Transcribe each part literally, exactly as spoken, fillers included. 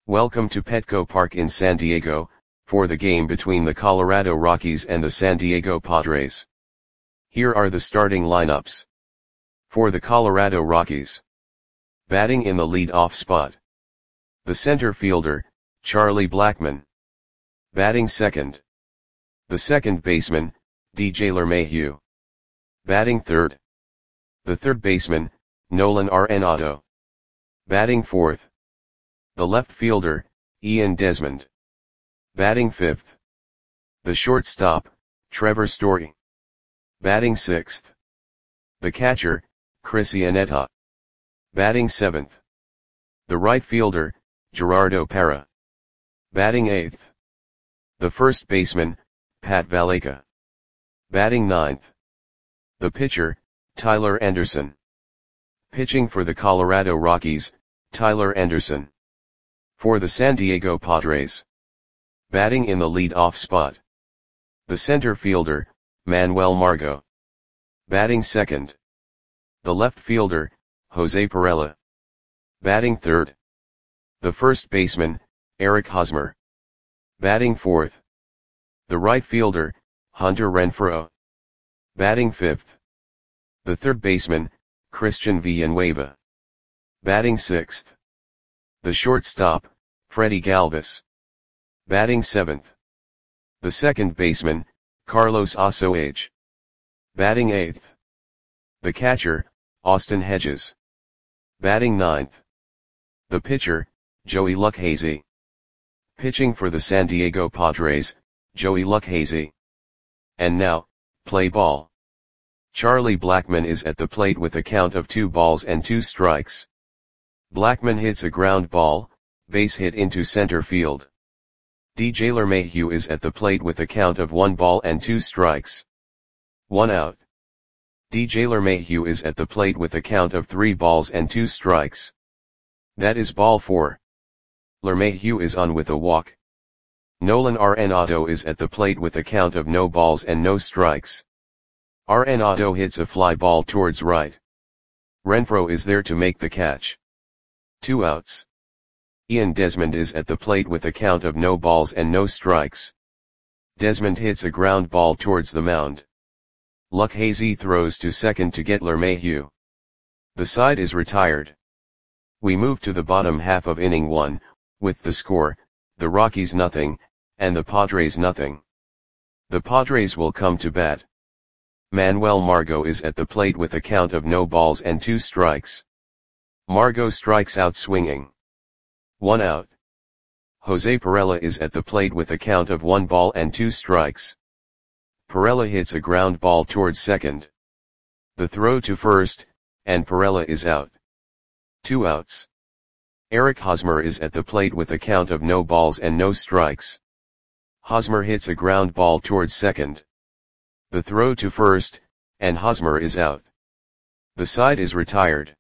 Welcome to Petco Park in San Diego, for the game between the Colorado Rockies and the San Diego Padres. Here are the starting lineups. For the Colorado Rockies. Batting in the lead-off spot. The center fielder, Charlie Blackmon. Batting second. The second baseman, D J LeMahieu. Batting third. The third baseman, Nolan Arenado. Batting fourth. The left fielder, Ian Desmond. Batting fifth. The shortstop, Trevor Story. Batting sixth. The catcher, Chris Iannetta. Batting seventh. The right fielder, Gerardo Parra. Batting eighth. The first baseman, Pat Valaika. Batting ninth. The pitcher, Tyler Anderson. Pitching for the Colorado Rockies, Tyler Anderson. For the San Diego Padres. Batting in the lead-off spot. The center fielder, Manuel Margot. Batting second. The left fielder, Jose Pirela. Batting third. The first baseman, Eric Hosmer. Batting fourth. The right fielder, Hunter Renfroe. Batting fifth. The third baseman, Christian Villanueva. Batting sixth. The shortstop, Freddie Galvis. Batting seventh. The second baseman, Carlos Osoage. Batting eighth. The catcher, Austin Hedges. Batting ninth. The pitcher, Joey Lucchesi. Pitching for the San Diego Padres, Joey Lucchesi. And now, play ball. Charlie Blackmon is at the plate with a count of two balls and two strikes. Blackmon hits a ground ball, base hit into center field. D J LeMahieu is at the plate with a count of one ball and two strikes. One out. D J LeMahieu is at the plate with a count of three balls and two strikes. That is ball four. LeMahieu is on with a walk. Nolan Arenado is at the plate with a count of no balls and no strikes. Arenado hits a fly ball towards right. Renfroe is there to make the catch. Two outs. Ian Desmond is at the plate with a count of no balls and no strikes. Desmond hits a ground ball towards the mound. Lucchesi throws to second to get LeMahieu. The side is retired. We move to the bottom half of inning one, with the score, the Rockies nothing, and the Padres nothing. The Padres will come to bat. Manuel Margot is at the plate with a count of no balls and two strikes. Margot strikes out swinging. One out. Jose Pirela is at the plate with a count of one ball and two strikes. Pirela hits a ground ball towards second. The throw to first, and Pirela is out. Two outs. Eric Hosmer is at the plate with a count of no balls and no strikes. Hosmer hits a ground ball towards second. The throw to first, and Hosmer is out. The side is retired.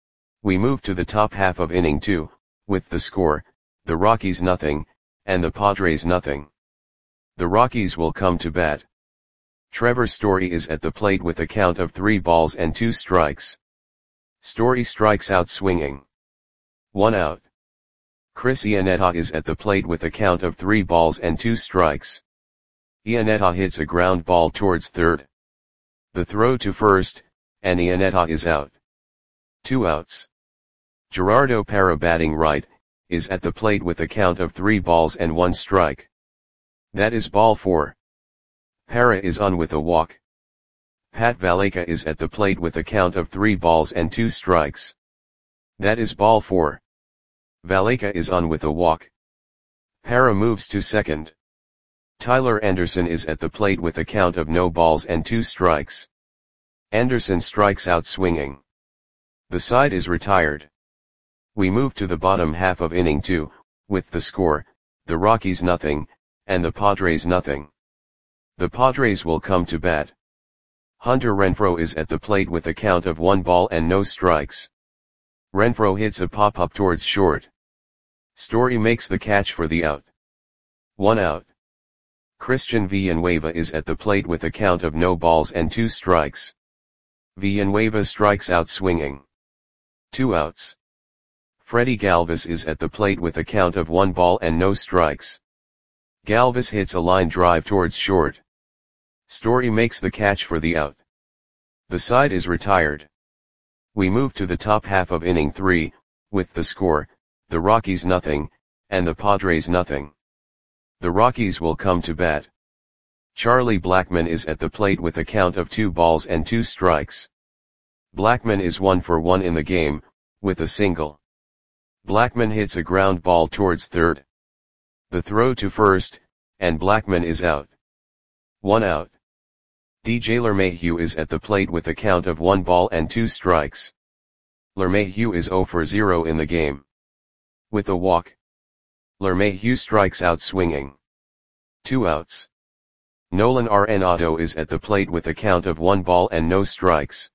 We move to the top half of inning two, with the score, the Rockies nothing, and the Padres nothing. The Rockies will come to bat. Trevor Story is at the plate with a count of three balls and two strikes. Story strikes out swinging. One out. Chris Iannetta is at the plate with a count of three balls and two strikes. Iannetta hits a ground ball towards third. The throw to first, and Iannetta is out. Two outs. Gerardo Parra batting right, is at the plate with a count of three balls and one strike. That is ball four. Parra is on with a walk. Pat Valaika is at the plate with a count of three balls and two strikes. That is ball four. Valaika is on with a walk. Parra moves to second. Tyler Anderson is at the plate with a count of no balls and two strikes. Anderson strikes out swinging. The side is retired. We move to the bottom half of inning two, with the score, the Rockies nothing, and the Padres nothing. The Padres will come to bat. Hunter Renfroe is at the plate with a count of one ball and no strikes. Renfroe hits a pop-up towards short. Story makes the catch for the out. One out. Christian Villanueva is at the plate with a count of no balls and two strikes. Villanueva strikes out swinging. Two outs. Freddy Galvis is at the plate with a count of one ball and no strikes. Galvis hits a line drive towards short. Story makes the catch for the out. The side is retired. We move to the top half of inning three, with the score, the Rockies nothing, and the Padres nothing. The Rockies will come to bat. Charlie Blackmon is at the plate with a count of two balls and two strikes. Blackmon is one for one in the game, with a single. Blackmon hits a ground ball towards third. The throw to first, and Blackmon is out. One out. D J LeMahieu is at the plate with a count of one ball and two strikes. LeMahieu is zero for zero in the game. With a walk. LeMahieu strikes out swinging. Two outs. Nolan Arenado is at the plate with a count of one ball and no strikes.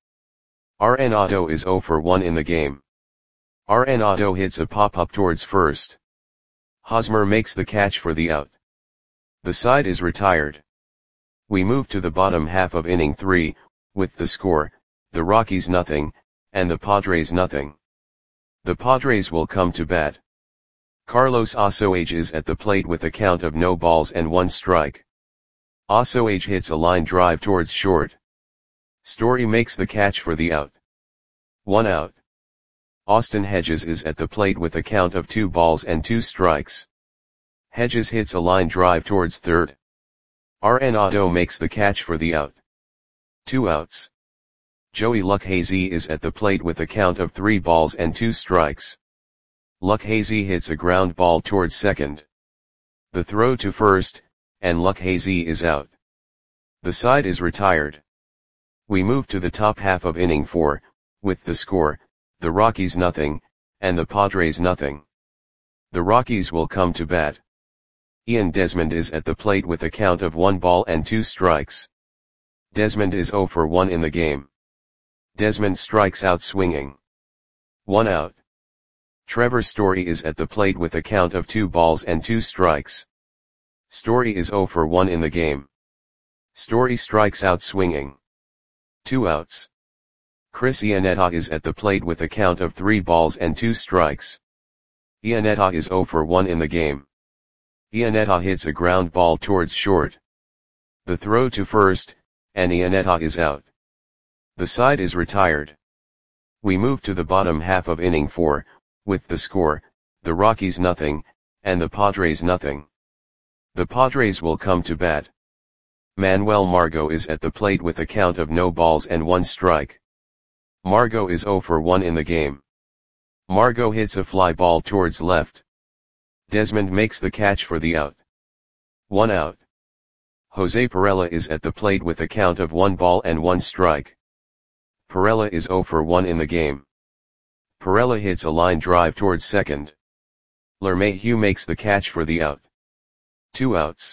Arenado is zero for one in the game. Arenado hits a pop-up towards first. Hosmer makes the catch for the out. The side is retired. We move to the bottom half of inning three, with the score, the Rockies nothing, and the Padres nothing. The Padres will come to bat. Carlos Ossoage is at the plate with a count of no balls and one strike. Ossoage hits a line drive towards short. Story makes the catch for the out. One out. Austin Hedges is at the plate with a count of two balls and two strikes. Hedges hits a line drive towards third. Arenado makes the catch for the out. Two outs. Joey Lucchesi is at the plate with a count of three balls and two strikes. Lucchesi hits a ground ball towards second. The throw to first, and Lucchesi is out. The side is retired. We move to the top half of inning four, with the score, the Rockies nothing, and the Padres nothing. The Rockies will come to bat. Ian Desmond is at the plate with a count of one ball and two strikes. Desmond is zero for one in the game. Desmond strikes out swinging. One out. Trevor Story is at the plate with a count of two balls and two strikes. Story is zero for one in the game. Story strikes out swinging. Two outs. Chris Iannetta is at the plate with a count of three balls and two strikes. Iannetta is zero for one in the game. Iannetta hits a ground ball towards short. The throw to first, and Iannetta is out. The side is retired. We move to the bottom half of inning four, with the score, the Rockies nothing, and the Padres nothing. The Padres will come to bat. Manuel Margot is at the plate with a count of no balls and one strike. Margot is zero for one in the game. Margot hits a fly ball towards left. Desmond makes the catch for the out. One out. Jose Pirela is at the plate with a count of one ball and one strike. Pirela is zero for one in the game. Pirela hits a line drive towards second. LeMahieu makes the catch for the out. Two outs.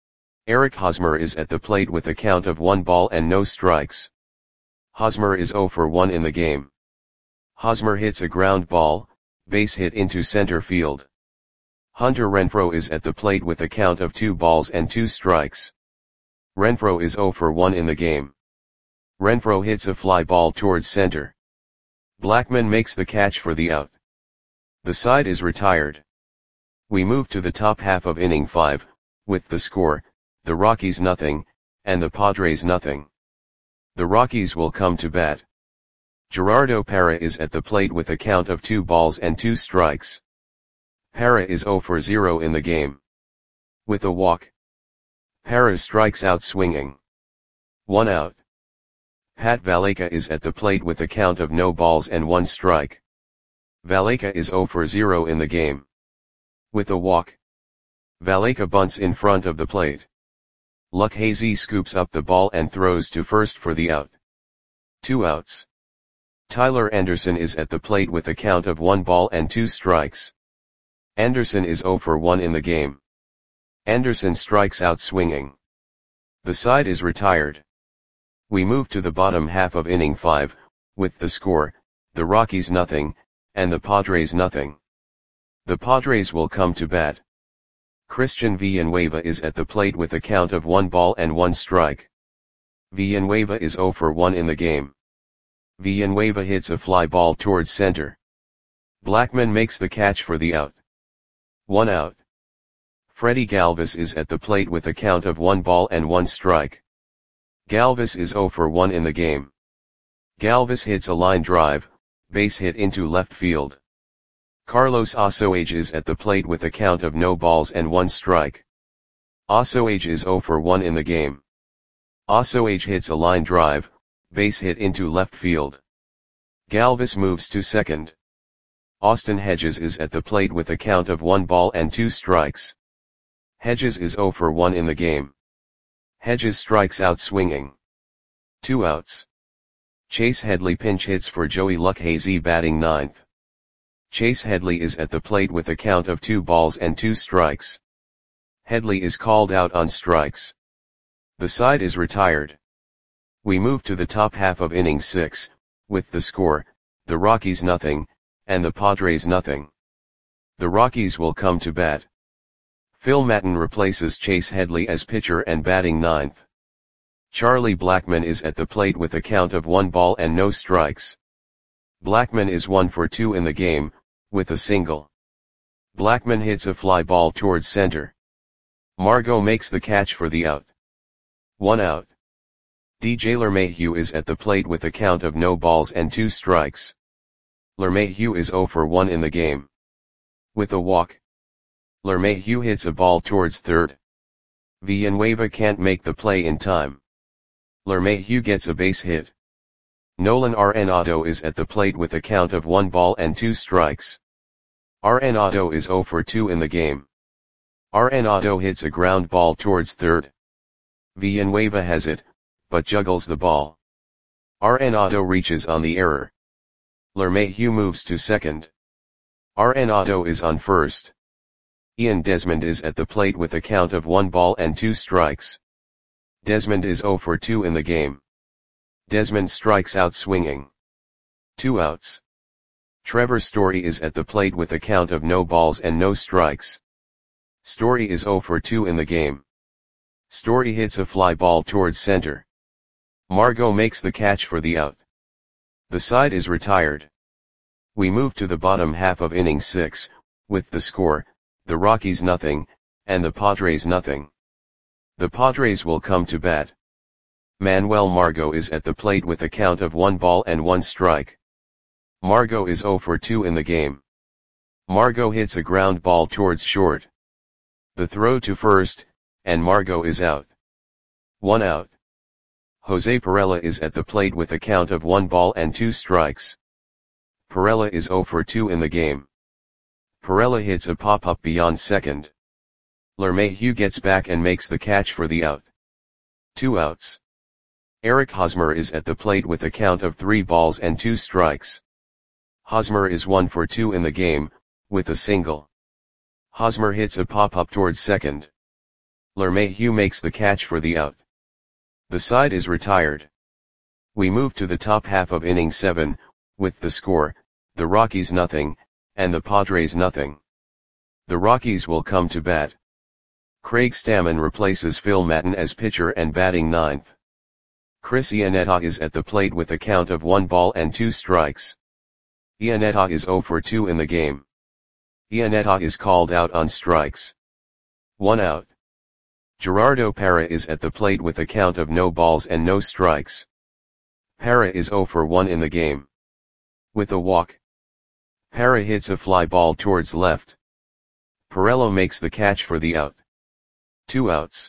Eric Hosmer is at the plate with a count of one ball and no strikes. Hosmer is zero for one in the game. Hosmer hits a ground ball, base hit into center field. Hunter Renfroe is at the plate with a count of two balls and two strikes. Renfroe is zero for one in the game. Renfroe hits a fly ball towards center. Blackmon makes the catch for the out. The side is retired. We move to the top half of inning five, with the score, the Rockies nothing, and the Padres nothing. The Rockies will come to bat. Gerardo Parra is at the plate with a count of two balls and two strikes. Parra is zero for zero in the game. With a walk. Parra strikes out swinging. One out. Pat Valaika is at the plate with a count of no balls and one strike. Valaika is zero for zero in the game. With a walk. Valaika bunts in front of the plate. Lucchesi scoops up the ball and throws to first for the out. Two outs. Tyler Anderson is at the plate with a count of one ball and two strikes. Anderson is zero for one in the game. Anderson strikes out swinging. The side is retired. We move to the bottom half of inning five, with the score, the Rockies nothing, and the Padres nothing. The Padres will come to bat. Christian Villanueva is at the plate with a count of one ball and one strike. Villanueva is zero for one in the game. Villanueva hits a fly ball towards center. Blackman makes the catch for the out. One out. Freddie Galvis is at the plate with a count of one ball and one strike. Galvis is zero for one in the game. Galvis hits a line drive, base hit into left field. Carlos Osoage is at the plate with a count of no balls and one strike. Osoage is zero for one in the game. Osoage hits a line drive, base hit into left field. Galvis moves to second. Austin Hedges is at the plate with a count of one ball and two strikes. Hedges is zero for one in the game. Hedges strikes out swinging. Two outs. Chase Headley pinch hits for Joey Lucchesi batting ninth. Chase Headley is at the plate with a count of two balls and two strikes. Headley is called out on strikes. The side is retired. We move to the top half of inning six, with the score, the Rockies nothing, and the Padres nothing. The Rockies will come to bat. Phil Maton replaces Chase Headley as pitcher and batting ninth. Charlie Blackmon is at the plate with a count of one ball and no strikes. Blackmon is one for two in the game, with a single. Blackmon hits a fly ball towards center. Margot makes the catch for the out. One out. D J LeMahieu is at the plate with a count of no balls and two strikes. LeMahieu is zero for one in the game. With a walk. LeMahieu hits a ball towards third. Villanueva can't make the play in time. LeMahieu gets a base hit. Nolan Arenado is at the plate with a count of one ball and two strikes. Arenado is zero for two in the game. Arenado hits a ground ball towards third. Villanueva has it, but juggles the ball. Arenado reaches on the error. LeMahieu moves to second. Arenado is on first. Ian Desmond is at the plate with a count of one ball and two strikes. Desmond is zero for two in the game. Desmond strikes out swinging. Two outs. Trevor Story is at the plate with a count of no balls and no strikes. Story is zero for two in the game. Story hits a fly ball towards center. Margot makes the catch for the out. The side is retired. We move to the bottom half of inning six, with the score, the Rockies nothing, and the Padres nothing. The Padres will come to bat. Manuel Margot is at the plate with a count of one ball and one strike. Margot is zero for two in the game. Margot hits a ground ball towards short. The throw to first, and Margot is out. One out. Jose Perella is at the plate with a count of one ball and two strikes. Perella is zero for two in the game. Perella hits a pop-up beyond second. LeMahieu gets back and makes the catch for the out. Two outs. Eric Hosmer is at the plate with a count of three balls and two strikes. Hosmer is one for two in the game, with a single. Hosmer hits a pop-up towards second. LeMahieu makes the catch for the out. The side is retired. We move to the top half of inning seven, with the score, the Rockies nothing, and the Padres nothing. The Rockies will come to bat. Craig Stammen replaces Phil Maton as pitcher and batting ninth. Chris Iannetta is at the plate with a count of one ball and two strikes. Iannetta is zero for two in the game. Iannetta is called out on strikes. One out. Gerardo Parra is at the plate with a count of no balls and no strikes. Parra is zero for one in the game. With a walk. Parra hits a fly ball towards left. Perella makes the catch for the out. Two outs.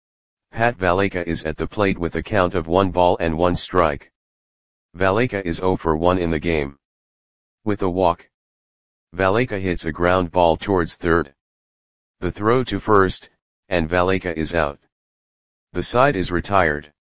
Pat Valaika is at the plate with a count of one ball and one strike. Valaika is zero for one in the game. With a walk. Valaika hits a ground ball towards third. The throw to first, and Valaika is out. The side is retired.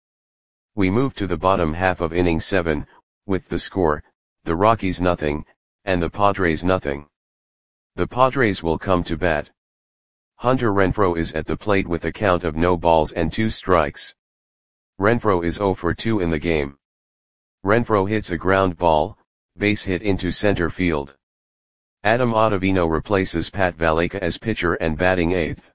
We move to the bottom half of inning seven, with the score, the Rockies nothing, and the Padres nothing. The Padres will come to bat. Hunter Renfroe is at the plate with a count of no balls and two strikes. Renfroe is zero for two in the game. Renfroe hits a ground ball, base hit into center field. Adam Ottavino replaces Pat Valaika as pitcher and batting eighth.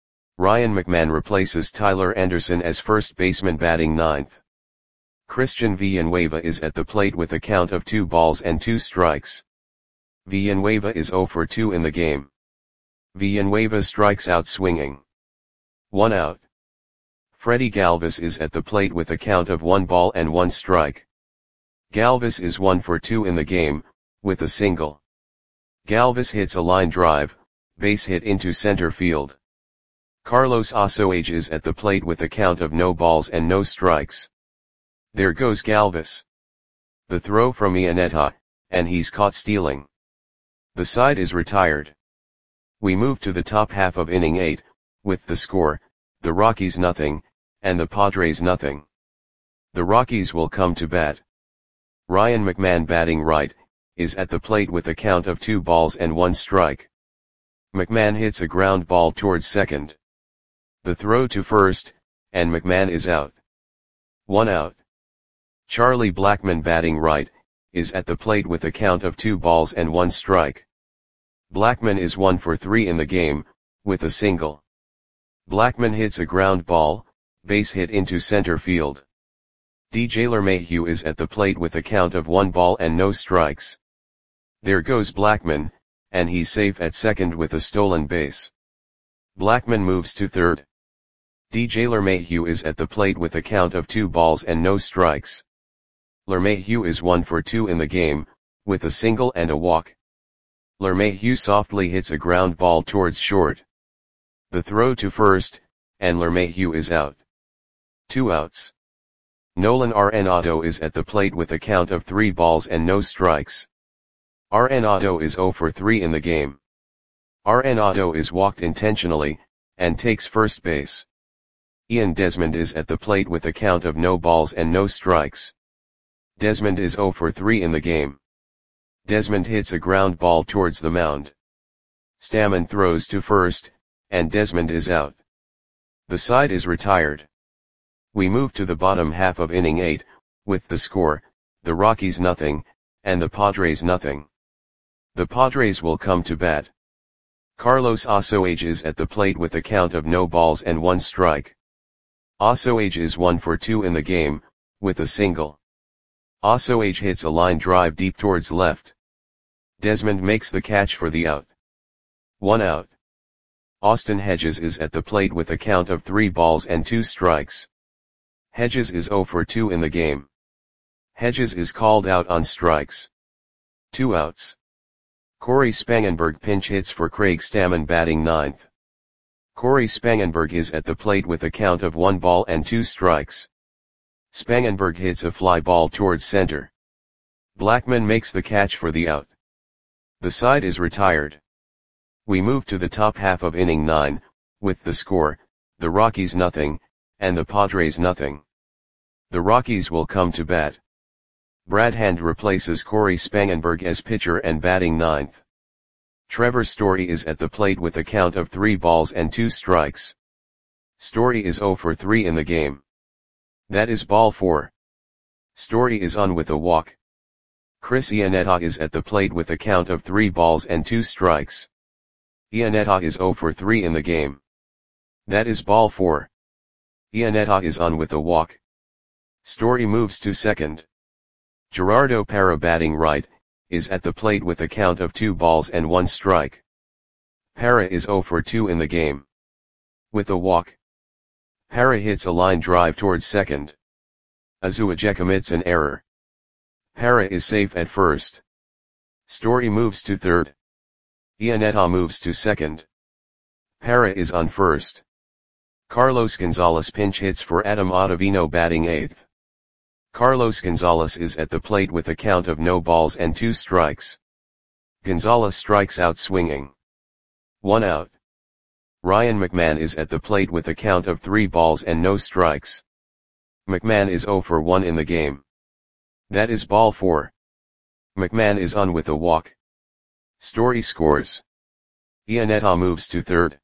Ryan McMahon replaces Tyler Anderson as first baseman batting ninth. Christian Villanueva is at the plate with a count of two balls and two strikes. Villanueva is zero for two in the game. Villanueva strikes out swinging. One out. Freddy Galvis is at the plate with a count of one ball and one strike. Galvis is one for two in the game, with a single. Galvis hits a line drive, base hit into center field. Carlos Osoage is at the plate with a count of no balls and no strikes. There goes Galvis. The throw from Iannetta, and he's caught stealing. The side is retired. We move to the top half of inning eight, with the score, the Rockies nothing, and the Padres nothing. The Rockies will come to bat. Ryan McMahon, batting right, is at the plate with a count of two balls and one strike. McMahon hits a ground ball towards second. The throw to first, and McMahon is out. One out. Charlie Blackmon, batting right, is at the plate with a count of two balls and one strike. Blackmon is one for three in the game, with a single. Blackmon hits a ground ball, base hit into center field. D J LeMahieu is at the plate with a count of one ball and no strikes. There goes Blackmon, and he's safe at second with a stolen base. Blackmon moves to third. D J LeMahieu is at the plate with a count of two balls and no strikes. LeMahieu is one for two in the game, with a single and a walk. LeMahieu softly hits a ground ball towards short. The throw to first, and LeMahieu is out. Two outs. Nolan Arenado is at the plate with a count of three balls and no strikes. Arenado is zero for three in the game. Arenado is walked intentionally, and takes first base. Ian Desmond is at the plate with a count of no balls and no strikes. Desmond is zero for three in the game. Desmond hits a ground ball towards the mound. Stammen throws to first, and Desmond is out. The side is retired. We move to the bottom half of inning eight, with the score, the Rockies nothing, and the Padres nothing. The Padres will come to bat. Carlos Osoage is at the plate with a count of no balls and one strike. Osoage is one for two in the game, with a single. Osoage hits a line drive deep towards left. Desmond makes the catch for the out. One out. Austin Hedges is at the plate with a count of three balls and two strikes. Hedges is zero for two in the game. Hedges is called out on strikes. Two outs. Corey Spangenberg pinch hits for Craig Stammen, batting ninth. Corey Spangenberg is at the plate with a count of one ball and two strikes. Spangenberg hits a fly ball towards center. Blackmon makes the catch for the out. The side is retired. We move to the top half of inning nine, with the score, the Rockies nothing, and the Padres nothing. The Rockies will come to bat. Brad Hand replaces Corey Spangenberg as pitcher and batting ninth. Trevor Story is at the plate with a count of three balls and two strikes. Story is zero for three in the game. That is ball four. Story is on with a walk. Chris Iannetta is at the plate with a count of three balls and two strikes. Iannetta is zero for three in the game. That is ball four. Iannetta is on with a walk. Story moves to second. Gerardo Parra, batting right, is at the plate with a count of two balls and one strike. Parra is zero for two in the game. With a walk. Parra hits a line drive towards second. Azuajek commits an error. Parra is safe at first. Story moves to third. Iannetta moves to second. Parra is on first. Carlos Gonzalez pinch hits for Adam Ottavino, batting eighth. Carlos Gonzalez is at the plate with a count of no balls and two strikes. Gonzalez strikes out swinging. One out. Ryan McMahon is at the plate with a count of three balls and no strikes. McMahon is zero for one in the game. That is ball four. McMahon is on with a walk. Story scores. Iannetta moves to third.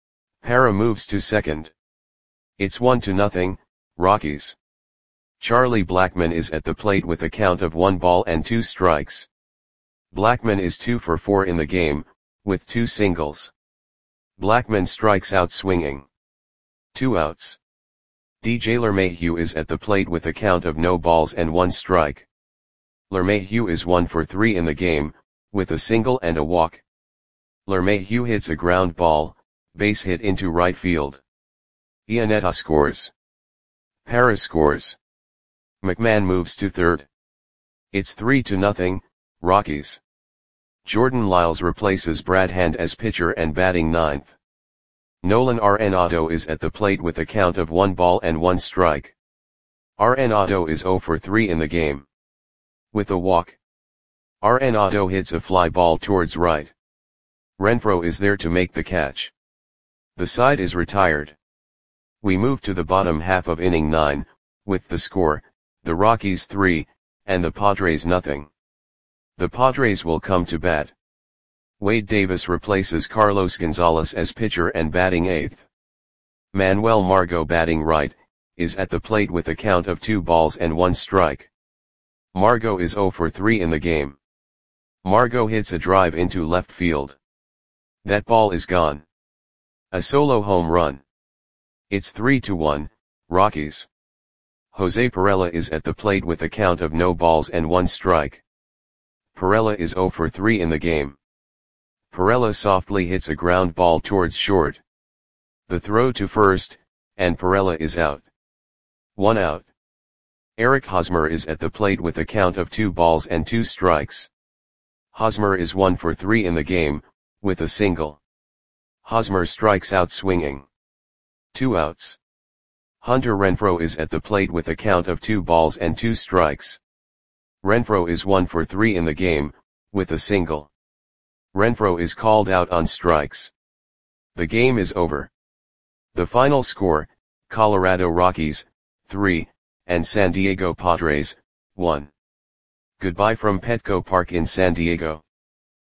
Parra moves to second. It's one to nothing, Rockies. Charlie Blackmon is at the plate with a count of one ball and two strikes. Blackmon is two for four in the game, with two singles. Blackmon strikes out swinging. Two outs. D J LeMahieu is at the plate with a count of no balls and one strike. LeMahieu is one for three in the game, with a single and a walk. LeMahieu hits a ground ball, base hit into right field. Iannetta scores. Paris scores. McMahon moves to third. It's three to nothing, Rockies. Jordan Lyles replaces Brad Hand as pitcher and batting ninth. Nolan Arenado is at the plate with a count of one ball and one strike. Arenado is zero for three in the game. With a walk. Arenado hits a fly ball towards right. Renfroe is there to make the catch. The side is retired. We move to the bottom half of inning nine, with the score, the Rockies three, and the Padres nothing. The Padres will come to bat. Wade Davis replaces Carlos Gonzalez as pitcher and batting eighth. Manuel Margot, batting right, is at the plate with a count of two balls and one strike. Margot is zero for three in the game. Margot hits a drive into left field. That ball is gone. A solo home run. It's three to one, Rockies. Jose Pirela is at the plate with a count of no balls and one strike. Pirela is zero for three in the game. Pirela softly hits a ground ball towards short. The throw to first, and Pirela is out. One out. Eric Hosmer is at the plate with a count of two balls and two strikes. Hosmer is one for three in the game, with a single. Hosmer strikes out swinging. Two outs. Hunter Renfroe is at the plate with a count of two balls and two strikes. Renfroe is one for three in the game, with a single. Renfroe is called out on strikes. The game is over. The final score, Colorado Rockies, three, and San Diego Padres, one. Goodbye from Petco Park in San Diego.